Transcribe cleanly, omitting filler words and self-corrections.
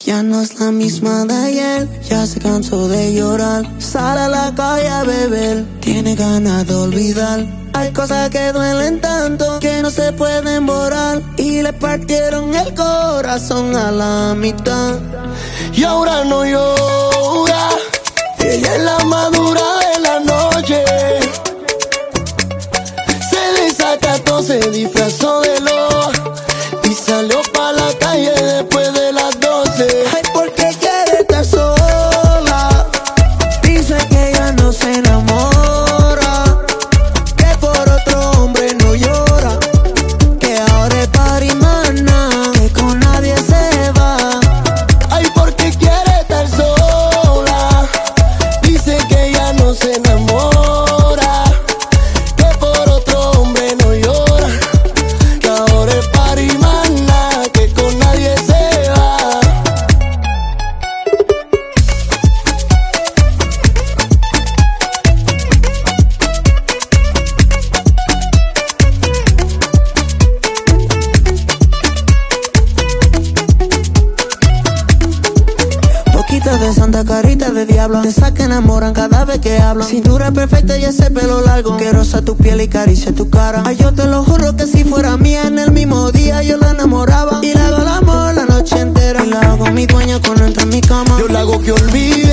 Ya no es la misma de ayer, ya se cansó de llorar. Sale a la calle a beber, tiene ganas de olvidar. Hay cosas que duelen tanto que no se pueden borrar. Y le partieron el corazón a la mitad. Y ahora no llora, ella es la madura de la noche. Se desacató, se disfrazó de loba y salió pa' la calle después de las 12. Ay, porque quiere estar sola. Dice que ya no se enamora, que por otro hombre no llora, que ahora es parimana, que con nadie se va. Ay, porque quiere estar sola. Dice que ya no se enamora, que por otro hombre no llora, que ahora es parimana, que con nadie se va. Poquito de santa, carita de diablo, de esas que enamoran cada vez que hablan. Cintura perfecta y ese pelo largo, que roza tu piel y caricia tu cara. Ay, yo te lo juro que si fuera mía en el mismo día yo la enamoraba. Y le hago el amor la noche entera, y la hago mi dueña cuando entra en mi cama. Yo la hago que olvide